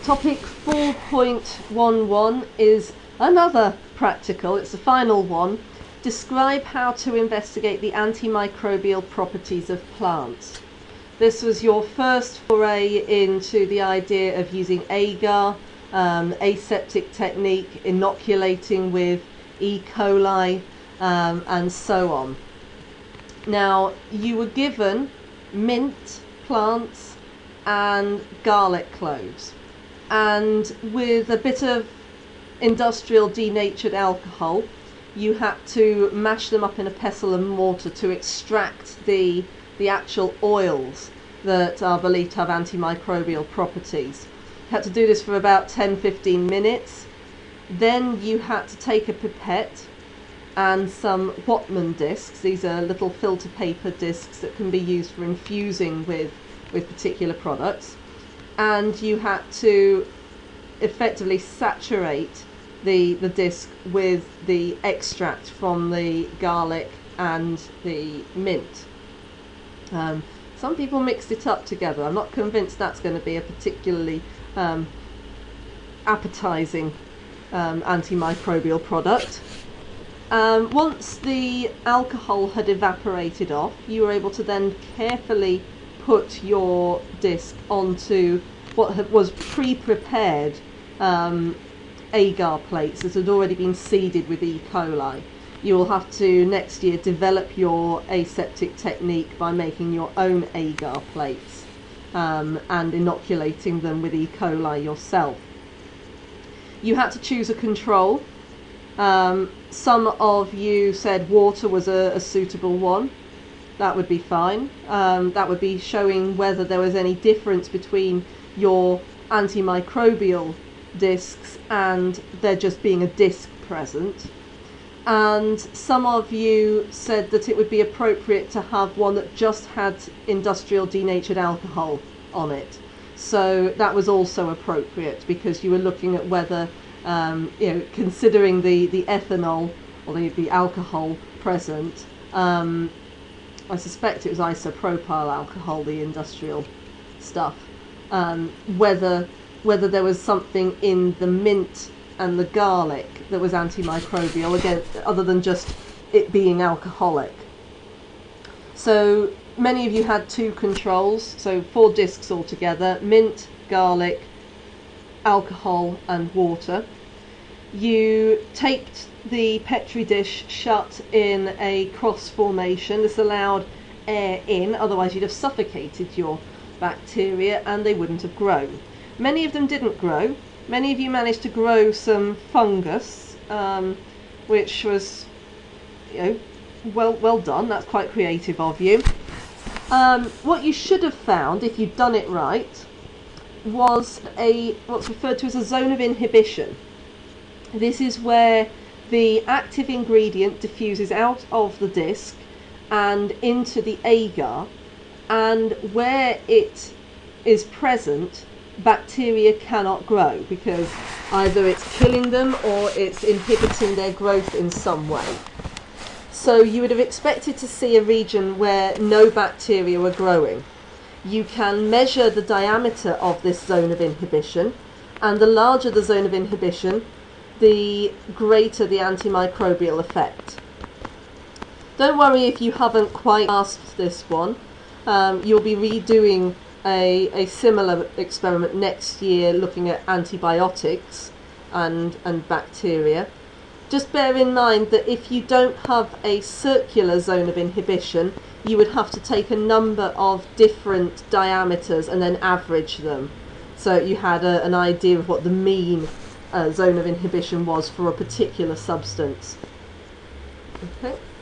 Topic 4.11 is another practical, it's the final one. Describe how to investigate the antimicrobial properties of plants. This was your first foray into the idea of using agar, aseptic technique, inoculating with E. coli, and so on. Now, you were given mint plants and garlic cloves, and with a bit of industrial denatured alcohol, you had to mash them up in a pestle and mortar to extract the actual oils that are believed to have antimicrobial properties. You had to do this for about 10-15 minutes. Then you had to take a pipette and some Whatman discs. These are little filter paper discs that can be used for infusing with particular products. And you had to effectively saturate the disc with the extract from the garlic and the mint. Some people mixed it up together. I'm not convinced that's going to be a particularly appetizing antimicrobial product. Once the alcohol had evaporated off, you were able to then carefully put your disc onto what was pre-prepared agar plates that had already been seeded with E. coli. You will have to next year develop your aseptic technique by making your own agar plates and inoculating them with E. coli yourself. You had to choose a control. Some of you said water was a suitable one. That would be fine. That would be showing whether there was any difference between your antimicrobial discs and there just being a disc present. And some of you said that it would be appropriate to have one that just had industrial denatured alcohol on it. So that was also appropriate because you were looking at whether, considering the ethanol or the alcohol present, I suspect it was isopropyl alcohol, the industrial stuff, whether there was something in the mint and the garlic that was antimicrobial, again, other than just it being alcoholic. So many of you had two controls, so 4 discs altogether: mint, garlic, alcohol and water. You taped the Petri dish shut in a cross formation. This allowed air in, otherwise you'd have suffocated your bacteria and they wouldn't have grown. Many of them didn't grow. Many of you managed to grow some fungus, which was, well done. That's quite creative of you. What you should have found, if you'd done it right, was what's referred to as a zone of inhibition. This is where the active ingredient diffuses out of the disc and into the agar, and where it is present, bacteria cannot grow because either it's killing them or it's inhibiting their growth in some way. So you would have expected to see a region where no bacteria were growing. You can measure the diameter of this zone of inhibition, and the larger the zone of inhibition, the greater the antimicrobial effect. Don't worry if you haven't quite mastered this one. You'll be redoing a similar experiment next year looking at antibiotics and bacteria. Just bear in mind that if you don't have a circular zone of inhibition, you would have to take a number of different diameters and then average them, so you had an idea of what the mean zone of inhibition was for a particular substance. Okay.